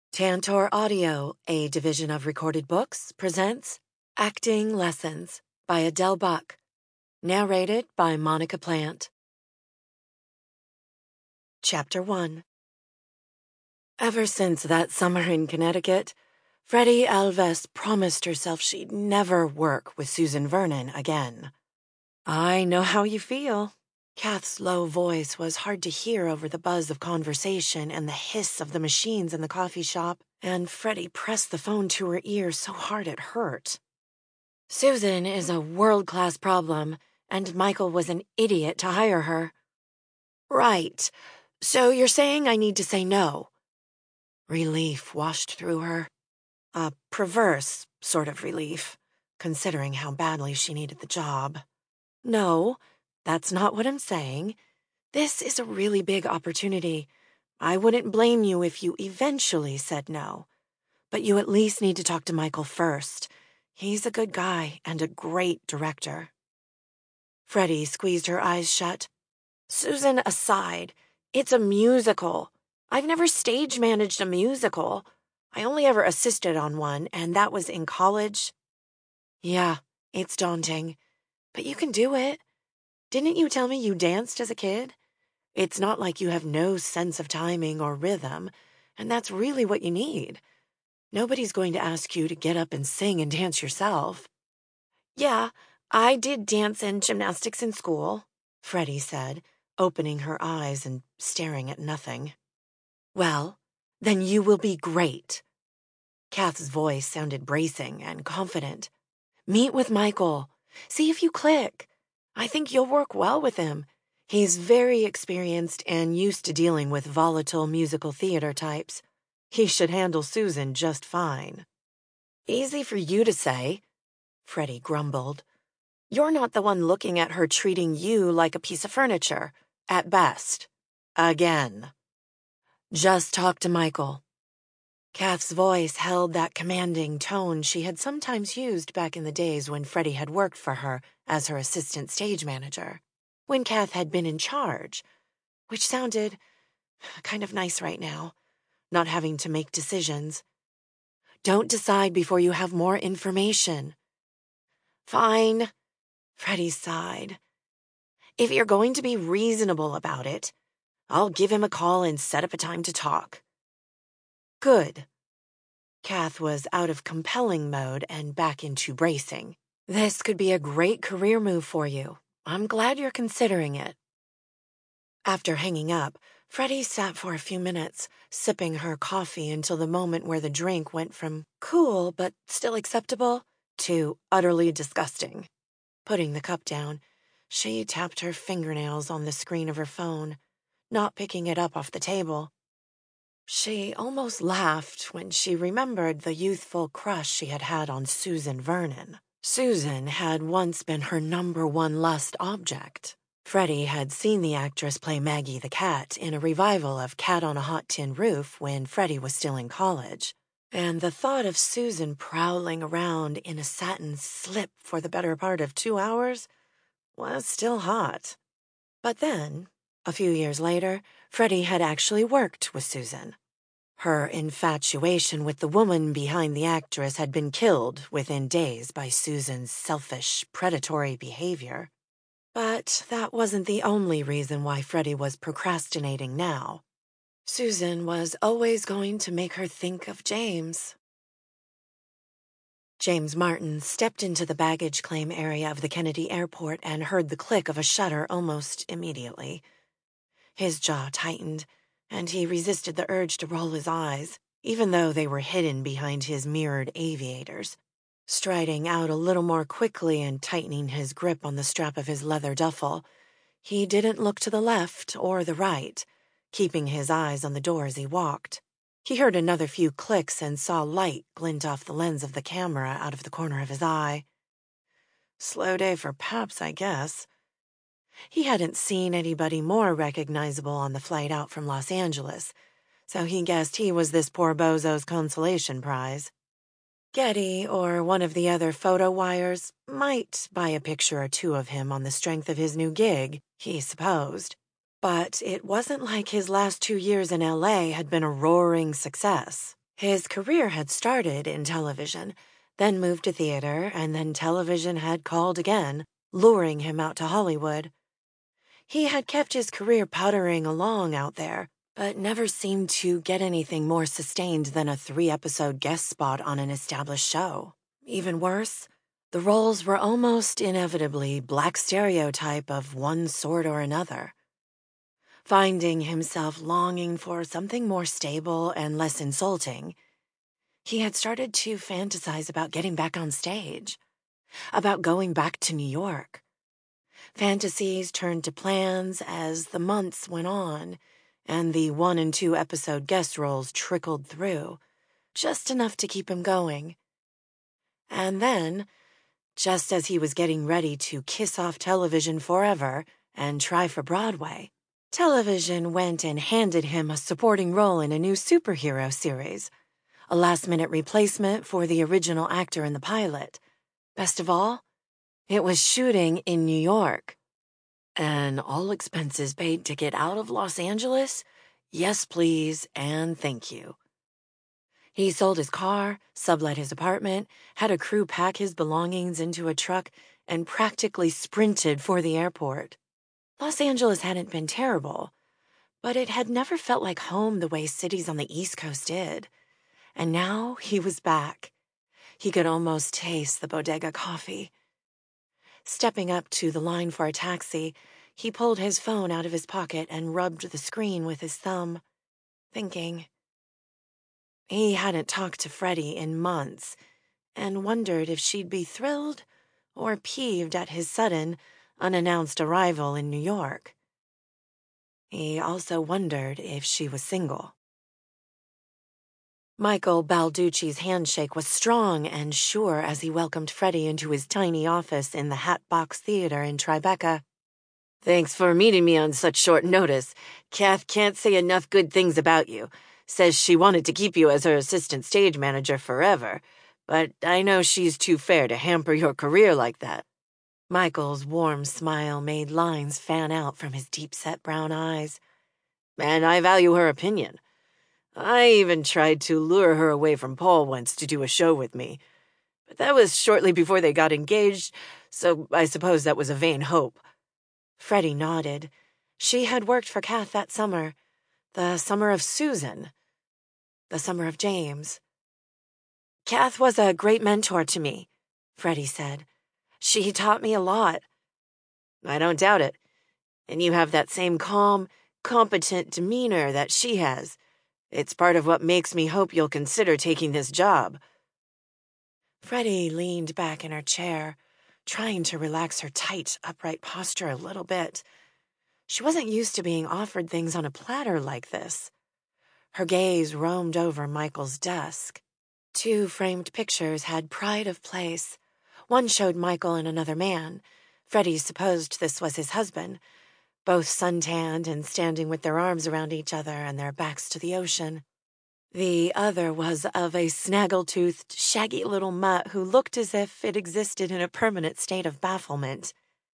Tantor Audio, a division of Recorded Books, presents Acting Lessons by Adele Buck, narrated by Monica Plant. Chapter 1. Ever since that summer in Connecticut, Freddie Alves promised herself she'd never work with Susan Vernon again. I know how you feel. Kath's low voice was hard to hear over the buzz of conversation and the hiss of the machines in the coffee shop, and Freddie pressed the phone to her ear so hard it hurt. Susan is a world-class problem, and Michael was an idiot to hire her. Right. So you're saying I need to say no? Relief washed through her. A perverse sort of relief, considering how badly she needed the job. No, that's not what I'm saying. This is a really big opportunity. I wouldn't blame you if you eventually said no. But you at least need to talk to Michael first. He's a good guy and a great director. Freddie squeezed her eyes shut. Susan aside, it's a musical. I've never stage managed a musical. I only ever assisted on one, and that was in college. Yeah, it's daunting. But you can do it. Didn't you tell me you danced as a kid? It's not like you have no sense of timing or rhythm, and that's really what you need. Nobody's going to ask you to get up and sing and dance yourself. Yeah, I did dance and gymnastics in school, Freddie said, opening her eyes and staring at nothing. Well, then you will be great. Kath's voice sounded bracing and confident. Meet with Michael. See if you click. I think you'll work well with him. He's very experienced and used to dealing with volatile musical theater types. He should handle Susan just fine. Easy for you to say, Freddie grumbled. You're not the one looking at her treating you like a piece of furniture, at best. Again. Just talk to Michael. Kath's voice held that commanding tone she had sometimes used back in the days when Freddie had worked for her as her assistant stage manager, when Kath had been in charge, which sounded kind of nice right now, not having to make decisions. Don't decide before you have more information. Fine, Freddie sighed. If you're going to be reasonable about it, I'll give him a call and set up a time to talk. Good. Kath was out of compelling mode and back into bracing. This could be a great career move for you. I'm glad you're considering it. After hanging up, Freddie sat for a few minutes, sipping her coffee until the moment where the drink went from cool but still acceptable to utterly disgusting. Putting the cup down, she tapped her fingernails on the screen of her phone, not picking it up off the table. She almost laughed when she remembered the youthful crush she had had on Susan Vernon. Susan had once been her #1 lust object. Freddie had seen the actress play Maggie the Cat in a revival of Cat on a Hot Tin Roof when Freddie was still in college, and the thought of Susan prowling around in a satin slip for the better part of 2 hours was still hot. But then, a few years later, Freddie had actually worked with Susan. Her infatuation with the woman behind the actress had been killed within days by Susan's selfish, predatory behavior. But that wasn't the only reason why Freddie was procrastinating now. Susan was always going to make her think of James. James Martin stepped into the baggage claim area of the Kennedy Airport and heard the click of a shutter almost immediately. His jaw tightened, and he resisted the urge to roll his eyes, even though they were hidden behind his mirrored aviators. Striding out a little more quickly and tightening his grip on the strap of his leather duffel, he didn't look to the left or the right, keeping his eyes on the door as he walked. He heard another few clicks and saw light glint off the lens of the camera out of the corner of his eye. Slow day for Paps, I guess. He hadn't seen anybody more recognizable on the flight out from Los Angeles, so he guessed he was this poor bozo's consolation prize. Getty or one of the other photo wires might buy a picture or two of him on the strength of his new gig, he supposed. But it wasn't like his last 2 years in L.A. had been a roaring success. His career had started in television, then moved to theater, and then television had called again, luring him out to Hollywood. He had kept his career puttering along out there, but never seemed to get anything more sustained than a 3-episode guest spot on an established show. Even worse, the roles were almost inevitably black stereotype of one sort or another. Finding himself longing for something more stable and less insulting, he had started to fantasize about getting back on stage, about going back to New York. Fantasies turned to plans as the months went on, and the 1 and 2 episode guest roles trickled through, just enough to keep him going. And then, just as he was getting ready to kiss off television forever and try for Broadway, television went and handed him a supporting role in a new superhero series, a last-minute replacement for the original actor in the pilot. Best of all, it was shooting in New York. An all-expenses paid ticket out of Los Angeles? Yes, please, and thank you. He sold his car, sublet his apartment, had a crew pack his belongings into a truck, and practically sprinted for the airport. Los Angeles hadn't been terrible, but it had never felt like home the way cities on the East Coast did. And now he was back. He could almost taste the bodega coffee. Stepping up to the line for a taxi, he pulled his phone out of his pocket and rubbed the screen with his thumb, thinking. He hadn't talked to Freddie in months, and wondered if she'd be thrilled or peeved at his sudden, unannounced arrival in New York. He also wondered if she was single. Michael Balducci's handshake was strong and sure as he welcomed Freddie into his tiny office in the Hatbox Theater in Tribeca. "Thanks for meeting me on such short notice. Kath can't say enough good things about you. Says she wanted to keep you as her assistant stage manager forever, but I know she's too fair to hamper your career like that." Michael's warm smile made lines fan out from his deep-set brown eyes. "And I value her opinion. I even tried to lure her away from Paul once to do a show with me. But that was shortly before they got engaged, so I suppose that was a vain hope." Freddie nodded. She had worked for Kath that summer. The summer of Susan. The summer of James. "Kath was a great mentor to me," Freddie said. "She taught me a lot." "I don't doubt it. And you have that same calm, competent demeanor that she has. It's part of what makes me hope you'll consider taking this job." Freddie leaned back in her chair, trying to relax her tight, upright posture a little bit. She wasn't used to being offered things on a platter like this. Her gaze roamed over Michael's desk. 2 framed pictures had pride of place. One showed Michael and another man. Freddie supposed this was his husband, both suntanned and standing with their arms around each other and their backs to the ocean. The other was of a snaggle-toothed, shaggy little mutt who looked as if it existed in a permanent state of bafflement.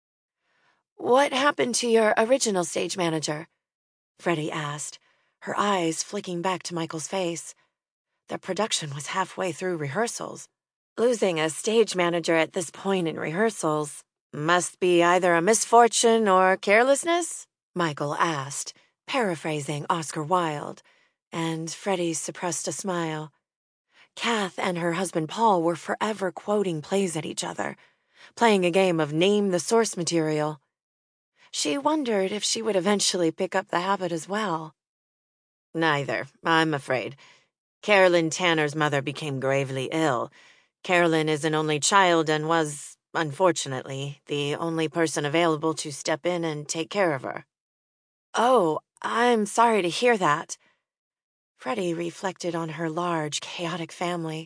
"What happened to your original stage manager?" Freddie asked, her eyes flicking back to Michael's face. The production was halfway through rehearsals. Losing a stage manager at this point in rehearsals must be either a misfortune or carelessness? Michael asked, paraphrasing Oscar Wilde, and Freddie suppressed a smile. Kath and her husband Paul were forever quoting plays at each other, playing a game of name the source material. She wondered if she would eventually pick up the habit as well. "Neither, I'm afraid. Carolyn Tanner's mother became gravely ill. Carolyn is an only child and was, unfortunately, the only person available to step in and take care of her." "Oh, I'm sorry to hear that." Freddie reflected on her large, chaotic family.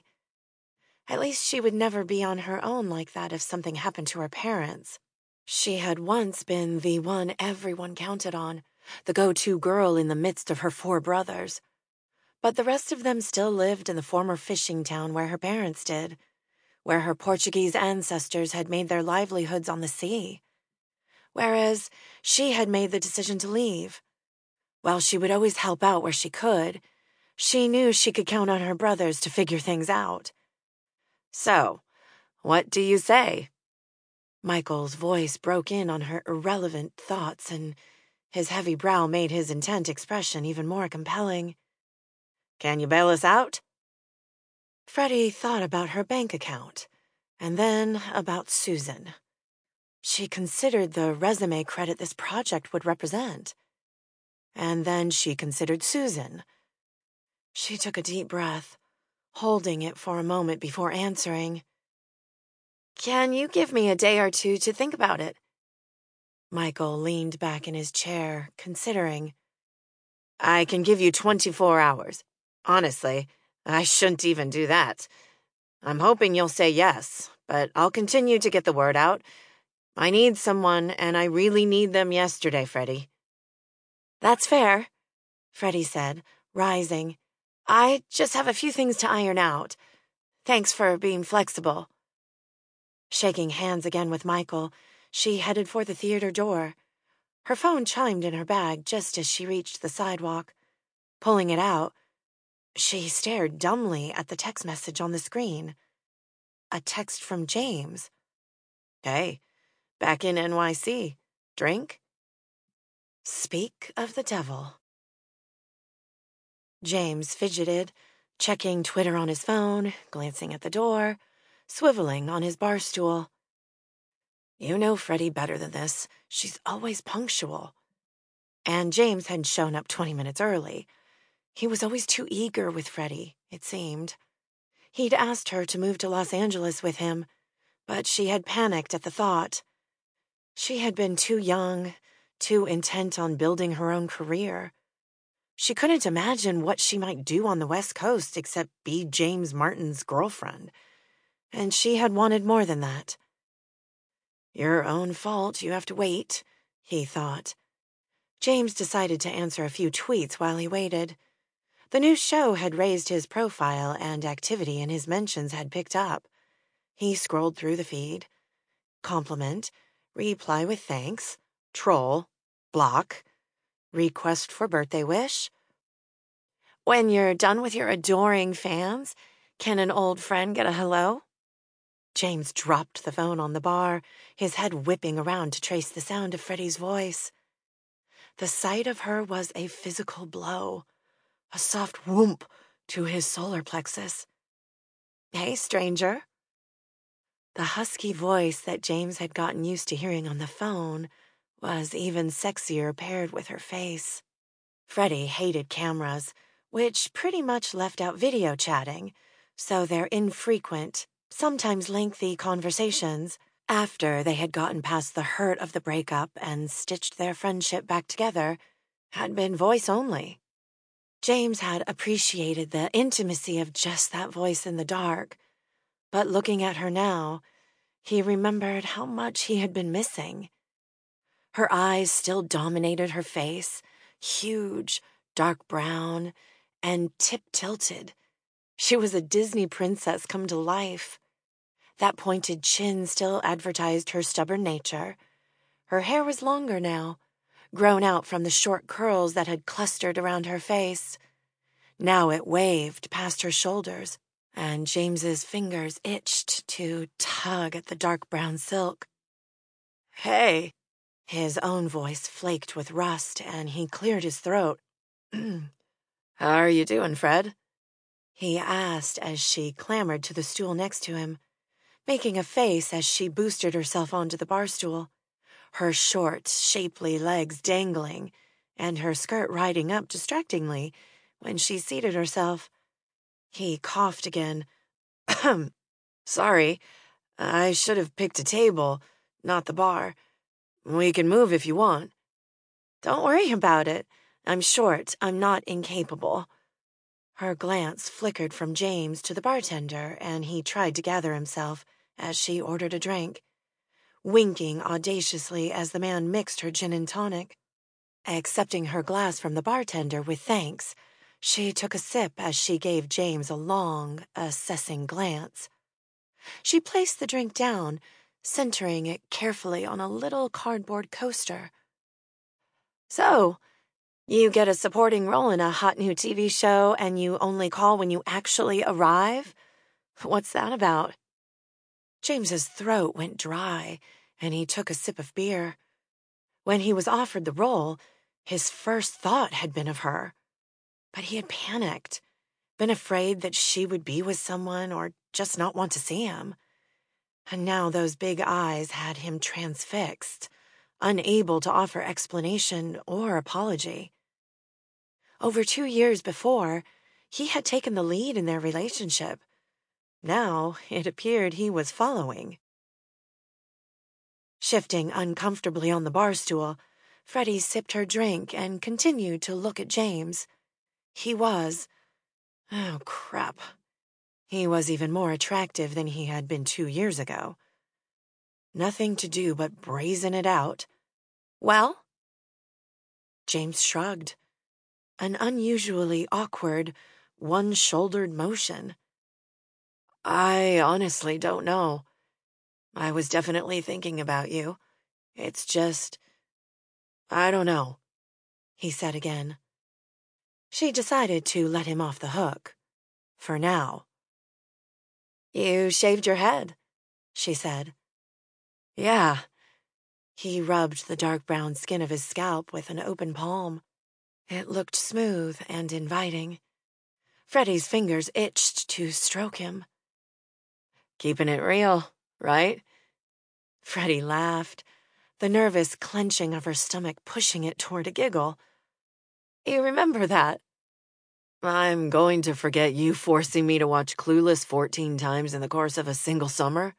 At least she would never be on her own like that if something happened to her parents. She had once been the one everyone counted on, the go-to girl in the midst of her 4 brothers. But the rest of them still lived in the former fishing town where her parents did, where her Portuguese ancestors had made their livelihoods on the sea. Whereas she had made the decision to leave. While she would always help out where she could, She knew she could count on her brothers to figure things out. "So, what do you say?" Michael's voice broke in on her irrelevant thoughts, and his heavy brow made his intent expression even more compelling. "Can you bail us out?" Freddie thought about her bank account, and then about Susan. She considered the resume credit this project would represent. And then she considered Susan. She took a deep breath, holding it for a moment before answering. "Can you give me a day or two to think about it?" Michael leaned back in his chair, considering. "I can give you 24 hours. Honestly, I shouldn't even do that. I'm hoping you'll say yes, but I'll continue to get the word out. I need someone, and I really need them yesterday, Freddie." "That's fair," Freddie said, rising. "I just have a few things to iron out. Thanks for being flexible." Shaking hands again with Michael, she headed for the theater door. Her phone chimed in her bag just as she reached the sidewalk. Pulling it out, she stared dumbly at the text message on the screen. A text from James. "Hey, back in NYC. Drink?" Speak of the devil. James fidgeted, checking Twitter on his phone, glancing at the door, swiveling on his bar stool. You know Freddie better than this. She's always punctual. And James had shown up 20 minutes early. He was always too eager with Freddie, it seemed. He'd asked her to move to Los Angeles with him, but she had panicked at the thought. She had been too young, too intent on building her own career. She couldn't imagine what she might do on the West Coast except be James Martin's girlfriend. And she had wanted more than that. Your own fault, you have to wait, he thought. James decided to answer a few tweets while he waited. The new show had raised his profile and activity in his mentions had picked up. He scrolled through the feed. Compliment, reply with thanks, troll, block, request for birthday wish. When you're done with your adoring fans, can an old friend get a hello? James dropped the phone on the bar, his head whipping around to trace the sound of Freddie's voice. The sight of her was a physical blow, a soft whoomp to his solar plexus. Hey, stranger. The husky voice that James had gotten used to hearing on the phone was even sexier paired with her face. Freddie hated cameras, which pretty much left out video chatting, so their infrequent, sometimes lengthy conversations, after they had gotten past the hurt of the breakup and stitched their friendship back together, had been voice only. James had appreciated the intimacy of just that voice in the dark, but looking at her now, he remembered how much he had been missing. Her eyes still dominated her face, huge, dark brown, and tip-tilted. She was a Disney princess come to life. That pointed chin still advertised her stubborn nature. Her hair was longer now, grown out from the short curls that had clustered around her face. Now it waved past her shoulders, and James's fingers itched to tug at the dark brown silk. Hey! His own voice flaked with rust, and he cleared his throat. How are you doing, Fred? He asked as she clambered to the stool next to him, making a face as she boosted herself onto the bar stool, her short, shapely legs dangling, and her skirt riding up distractingly when she seated herself. He coughed again. Sorry, I should have picked a table, not the bar. We can move if you want. Don't worry about it. I'm short. I'm not incapable. Her glance flickered from James to the bartender, and he tried to gather himself as she ordered a drink, winking audaciously as the man mixed her gin and tonic. Accepting her glass from the bartender with thanks, she took a sip as she gave James a long, assessing glance. She placed the drink down, centering it carefully on a little cardboard coaster. So, You get a supporting role in a hot new TV show and you only call when you actually arrive? What's that about? James's throat went dry, and he took a sip of beer. When he was offered the role, his first thought had been of her. But he had panicked, been afraid that she would be with someone or just not want to see him. And now those big eyes had him transfixed, unable to offer explanation or apology. Over 2 years before, he had taken the lead in their relationship. Now it appeared he was following. Shifting uncomfortably on the bar stool, Freddie sipped her drink and continued to look at James. He was... oh, crap. He was even more attractive than he had been 2 years ago. Nothing to do but brazen it out. Well? James shrugged. An unusually awkward, one-shouldered motion. I honestly don't know. I was definitely thinking about you. It's just... I don't know, he said again. She decided to let him off the hook. For now. You shaved your head, she said. Yeah. He rubbed the dark brown skin of his scalp with an open palm. It looked smooth and inviting. Freddie's fingers itched to stroke him. Keeping it real, right? Freddie laughed, the nervous clenching of her stomach pushing it toward a giggle. You remember that? I'm going to forget you forcing me to watch Clueless 14 times in the course of a single summer?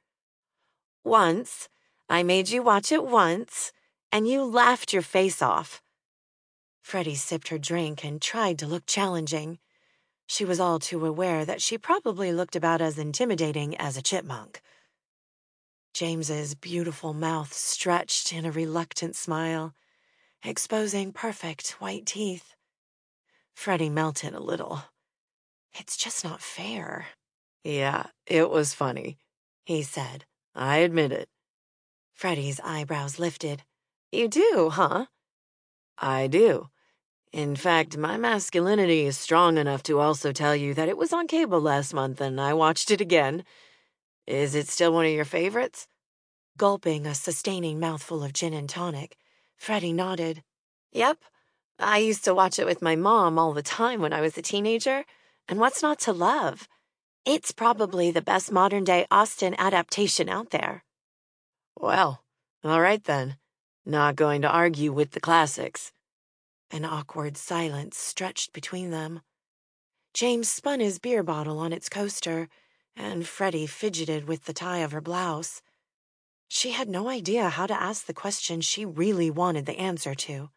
Once. I made you watch it once, and you laughed your face off. Freddie sipped her drink and tried to look challenging. She was all too aware that she probably looked about as intimidating as a chipmunk. James's beautiful mouth stretched in a reluctant smile, exposing perfect white teeth. Freddie melted a little. It's just not fair. Yeah, it was funny, he said. I admit it. Freddie's eyebrows lifted. You do, huh? I do. In fact, my masculinity is strong enough to also tell you that it was on cable last month and I watched it again. Is it still one of your favorites? Gulping a sustaining mouthful of gin and tonic, Freddie nodded. Yep. I used to watch it with my mom all the time when I was a teenager. And what's not to love? It's probably the best modern-day Austen adaptation out there. Well, all right then. Not going to argue with the classics. An awkward silence stretched between them. James spun his beer bottle on its coaster, and Freddie fidgeted with the tie of her blouse. She had no idea how to ask the question she really wanted the answer to.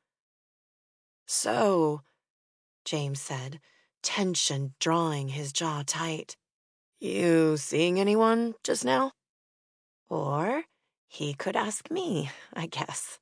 So, James said, tension drawing his jaw tight. You seeing anyone just now? Or he could ask me, I guess.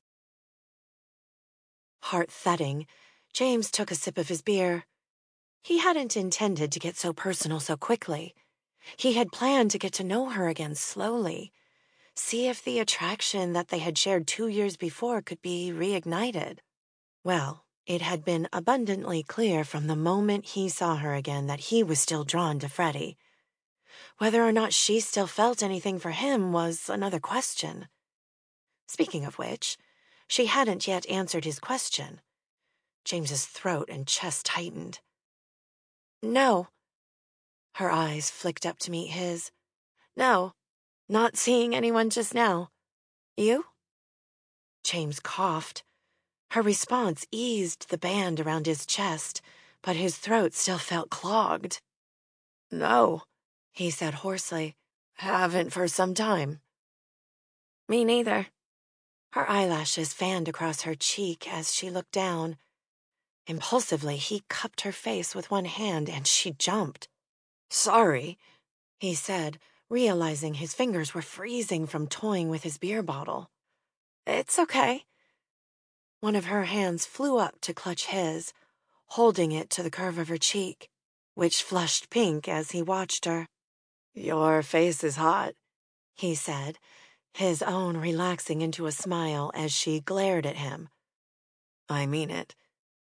Heart thudding, James took a sip of his beer. He hadn't intended to get so personal so quickly. He had planned to get to know her again slowly, see if the attraction that they had shared 2 years before could be reignited. Well, it had been abundantly clear from the moment he saw her again that he was still drawn to Freddie. Whether or not she still felt anything for him was another question. Speaking of which, she hadn't yet answered his question. James's throat and chest tightened. No. Her eyes flicked up to meet his. No, not seeing anyone just now. You? James coughed. Her response eased the band around his chest, but his throat still felt clogged. No, he said hoarsely. Haven't for some time. Me neither. Her eyelashes fanned across her cheek as she looked down. Impulsively, he cupped her face with one hand and she jumped. Sorry, he said, realizing his fingers were freezing from toying with his beer bottle. It's okay. One of her hands flew up to clutch his, holding it to the curve of her cheek, which flushed pink as he watched her. Your face is hot, he said, his own relaxing into a smile as she glared at him. I mean it.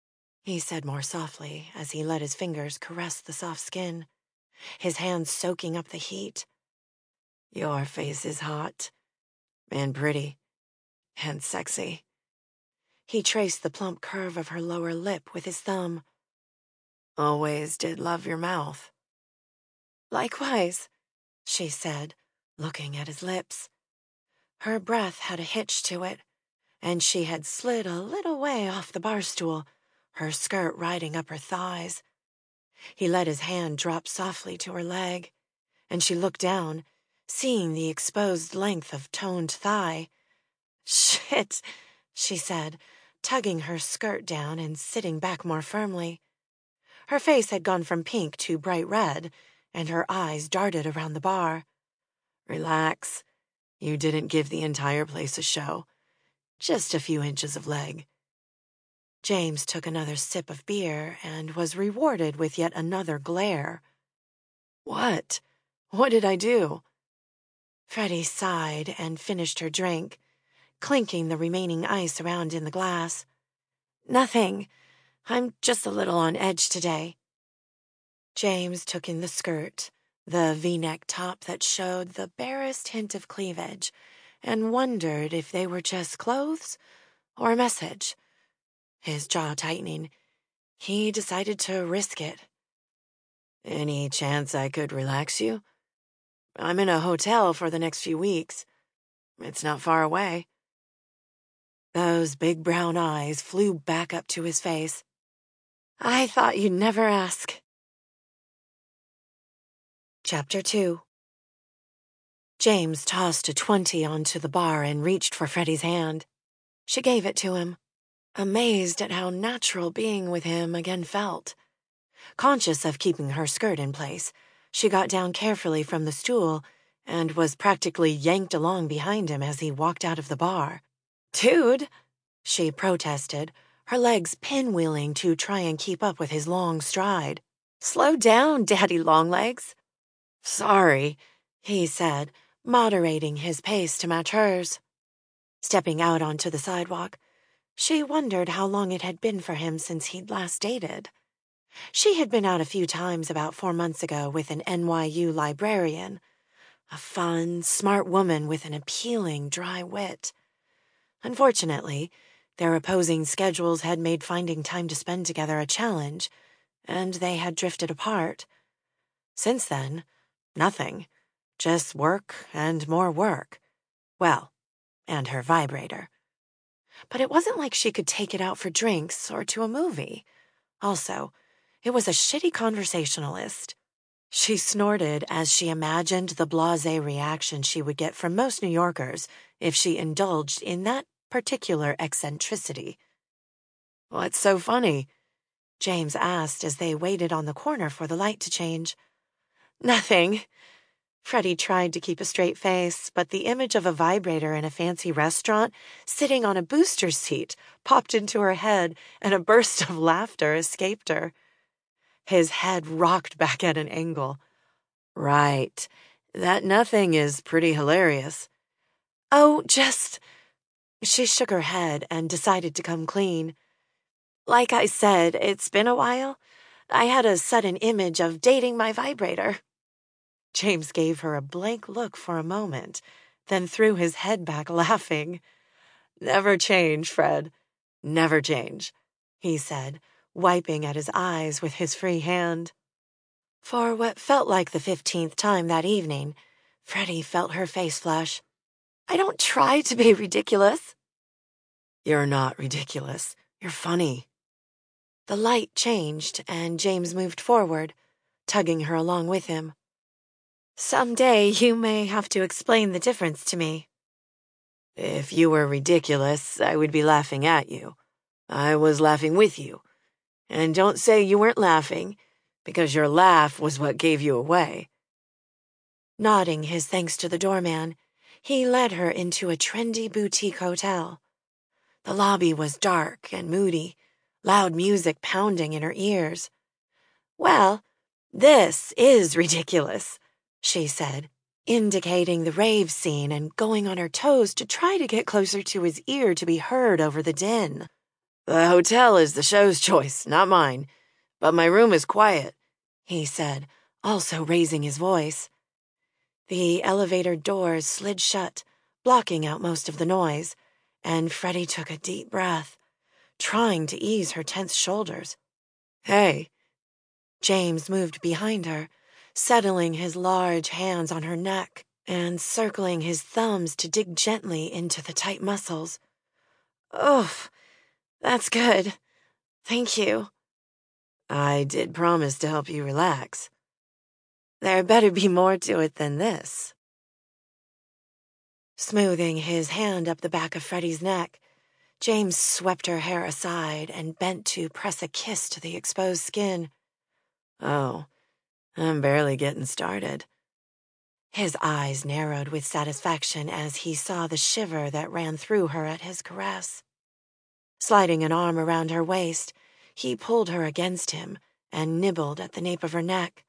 he said more softly as he let his fingers caress the soft skin, his hands soaking up the heat. Your face is hot, and pretty, and sexy. He traced the plump curve of her lower lip with his thumb. Always did love your mouth. Likewise, she said, looking at his lips. Her breath had a hitch to it, and she had slid a little way off the bar stool, her skirt riding up her thighs. He let his hand drop softly to her leg, and she looked down, seeing the exposed length of toned thigh. Shit, she said, tugging her skirt down and sitting back more firmly. Her face had gone from pink to bright red, and her eyes darted around the bar. Relax. You didn't give the entire place a show. Just a few inches of leg. James took another sip of beer and was rewarded with yet another glare. What? What did I do? Freddie sighed and finished her drink, clinking the remaining ice around in the glass. Nothing. I'm just a little on edge today. James took in the skirt, the V-neck top that showed the barest hint of cleavage, and wondered if they were just clothes or a message. His jaw tightening, he decided to risk it. Any chance I could relax you? I'm in a hotel for the next few weeks. It's not far away. Those big brown eyes flew back up to his face. I thought you'd never ask. Chapter 2. James tossed a 20 onto the bar and reached for Freddie's hand. She gave it to him, amazed at how natural being with him again felt. Conscious of keeping her skirt in place, she got down carefully from the stool and was practically yanked along behind him as he walked out of the bar. Dude, she protested, her legs pinwheeling to try and keep up with his long stride. Slow down, Daddy Longlegs. Sorry, he said, moderating his pace to match hers. Stepping out onto the sidewalk, she wondered how long it had been for him since he'd last dated. She had been out a few times about 4 months ago with an NYU librarian, a fun, smart woman with an appealing, dry wit. Unfortunately, their opposing schedules had made finding time to spend together a challenge, and they had drifted apart. Since then, nothing. Just work and more work. Well, and her vibrator. But it wasn't like she could take it out for drinks or to a movie. Also, it was a shitty conversationalist. She snorted as she imagined the blasé reaction she would get from most New Yorkers if she indulged in that particular eccentricity. What's so funny? James asked as they waited on the corner for the light to change. Nothing. Freddie tried to keep a straight face, but the image of a vibrator in a fancy restaurant sitting on a booster seat popped into her head, and a burst of laughter escaped her. His head rocked back at an angle. Right. That nothing is pretty hilarious. Oh, just... She shook her head and decided to come clean. Like I said, it's been a while. I had a sudden image of dating my vibrator. James gave her a blank look for a moment, then threw his head back laughing. Never change, Fred. Never change, he said, wiping at his eyes with his free hand. For what felt like the 15th time that evening, Freddie felt her face flush. I don't try to be ridiculous. You're not ridiculous. You're funny. The light changed, and James moved forward, tugging her along with him. Someday you may have to explain the difference to me. If you were ridiculous, I would be laughing at you. I was laughing with you. And don't say you weren't laughing, because your laugh was what gave you away. Nodding his thanks to the doorman, he led her into a trendy boutique hotel. The lobby was dark and moody, loud music pounding in her ears. Well, this is ridiculous, she said, indicating the rave scene and going on her toes to try to get closer to his ear to be heard over the din. The hotel is the show's choice, not mine, but my room is quiet, he said, also raising his voice. The elevator doors slid shut, blocking out most of the noise, and Freddie took a deep breath, trying to ease her tense shoulders. Hey. James moved behind her, settling his large hands on her neck and circling his thumbs to dig gently into the tight muscles. Oof, that's good. Thank you. I did promise to help you relax. There better be more to it than this. Smoothing his hand up the back of Freddie's neck, James swept her hair aside and bent to press a kiss to the exposed skin. Oh, I'm barely getting started. His eyes narrowed with satisfaction as he saw the shiver that ran through her at his caress. Sliding an arm around her waist, he pulled her against him and nibbled at the nape of her neck.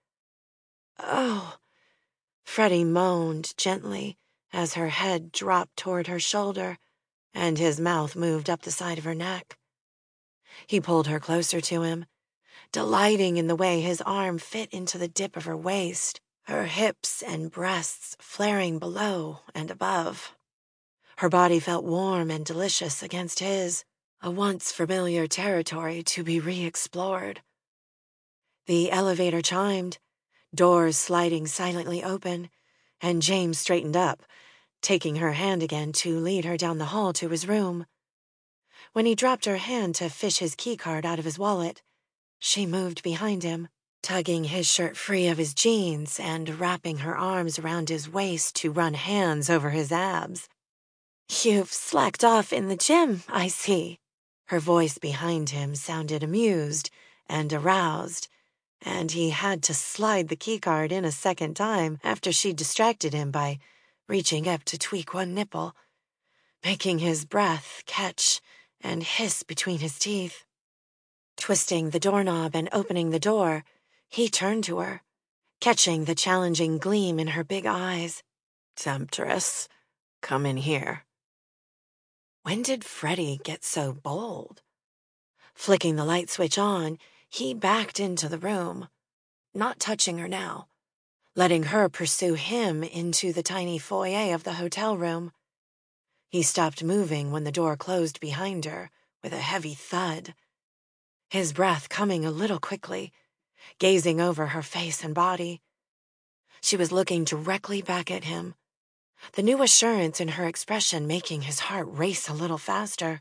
Oh, Freddie moaned gently as her head dropped toward her shoulder and his mouth moved up the side of her neck. He pulled her closer to him, delighting in the way his arm fit into the dip of her waist, her hips and breasts flaring below and above. Her body felt warm and delicious against his, a once familiar territory to be re-explored. The elevator chimed, doors sliding silently open, and James straightened up, taking her hand again to lead her down the hall to his room. When he dropped her hand to fish his keycard out of his wallet, she moved behind him, tugging his shirt free of his jeans and wrapping her arms around his waist to run hands over his abs. You've slacked off in the gym, I see. Her voice behind him sounded amused and aroused, and he had to slide the keycard in a second time after she distracted him by reaching up to tweak one nipple, making his breath catch and hiss between his teeth. Twisting the doorknob and opening the door, he turned to her, catching the challenging gleam in her big eyes. Temptress, come in here. When did Freddie get so bold? Flicking the light switch on, he backed into the room, not touching her now, letting her pursue him into the tiny foyer of the hotel room. He stopped moving when the door closed behind her with a heavy thud, his breath coming a little quickly, gazing over her face and body. She was looking directly back at him, the new assurance in her expression making his heart race a little faster.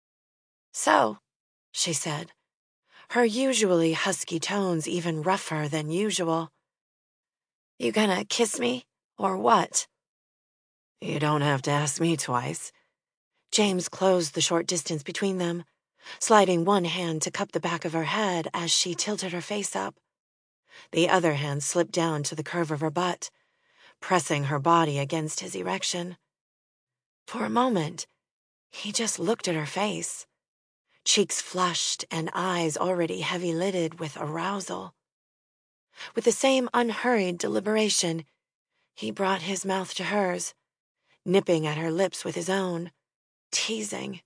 So, she said, her usually husky tones even rougher than usual. You gonna kiss me, or what? You don't have to ask me twice. James closed the short distance between them, sliding one hand to cup the back of her head as she tilted her face up. The other hand slipped down to the curve of her butt, pressing her body against his erection. For a moment, he just looked at her face, cheeks flushed and eyes already heavy-lidded with arousal. With the same unhurried deliberation, he brought his mouth to hers, nipping at her lips with his own, teasing.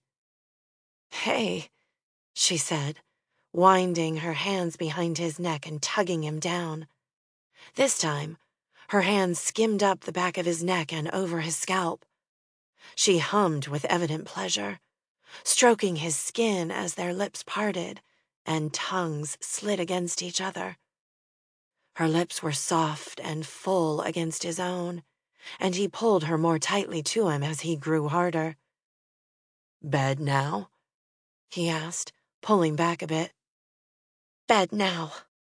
Hey, she said, winding her hands behind his neck and tugging him down. This time, her hands skimmed up the back of his neck and over his scalp. She hummed with evident pleasure, stroking his skin as their lips parted and tongues slid against each other. Her lips were soft and full against his own, and he pulled her more tightly to him as he grew harder. Bed now? He asked, pulling back a bit. Bed now.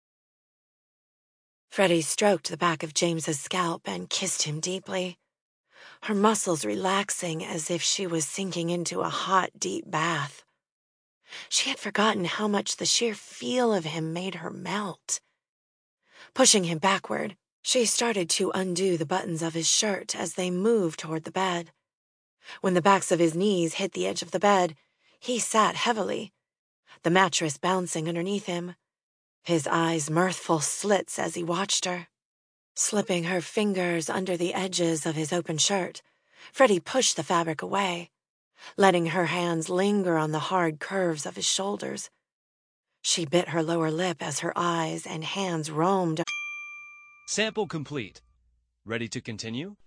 Freddie stroked the back of James's scalp and kissed him deeply, her muscles relaxing as if she was sinking into a hot, deep bath. She had forgotten how much the sheer feel of him made her melt. Pushing him backward, she started to undo the buttons of his shirt as they moved toward the bed. When the backs of his knees hit the edge of the bed, he sat heavily, the mattress bouncing underneath him, his eyes mirthful slits as he watched her. Slipping her fingers under the edges of his open shirt, Freddie pushed the fabric away, letting her hands linger on the hard curves of his shoulders. She bit her lower lip as her eyes and hands roamed. Sample complete. Ready to continue?